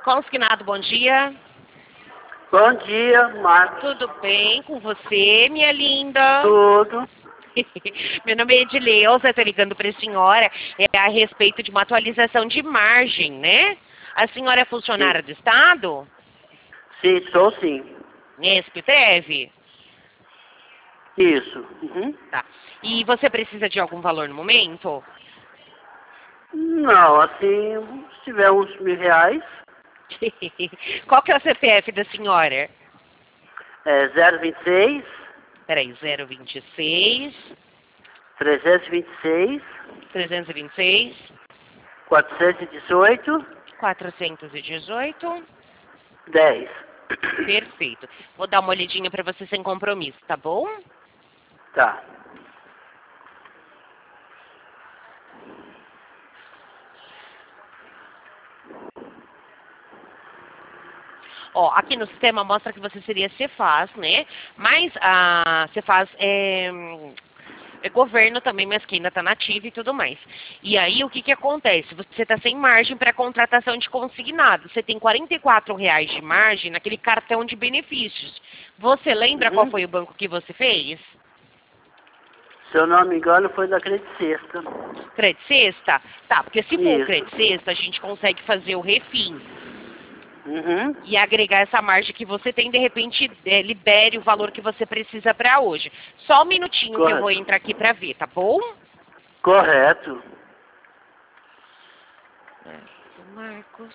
Consignado, bom dia. Bom dia, Marcos. Tudo bem com você, minha linda? Tudo. Meu nome é Edileuza, estou ligando para a senhora. É a respeito de uma atualização de margem, né? A senhora é funcionária do Estado? Sim, sou sim. Escreve. Isso. Uhum. Tá. E você precisa de algum valor no momento? Não, assim, se tiver uns R$ 1.000, Qual que é o CPF da senhora? é 026 Peraí, 026 326 326 418 418. 10. Perfeito. Vou dar uma olhadinha para você sem compromisso, tá bom? Tá. Ó, aqui no sistema mostra que você seria Cefaz, né? Mas a Cefaz é governo também, mas que ainda está nativa e tudo mais. E aí, o que que acontece? Você está sem margem para contratação de consignado. Você tem R$ 44 de margem naquele cartão de benefícios. Você lembra qual foi o banco que você fez? Se eu não me engano, foi da Credit Sexta. Credit Sexta? Tá, porque se for o Isso. Credit Sexta, a gente consegue fazer o refim. Uhum. E agregar essa margem que você tem, de repente, libere o valor que você precisa para hoje. Só um minutinho que eu vou Correto. entrar aqui para ver, tá bom? Correto. Marcos.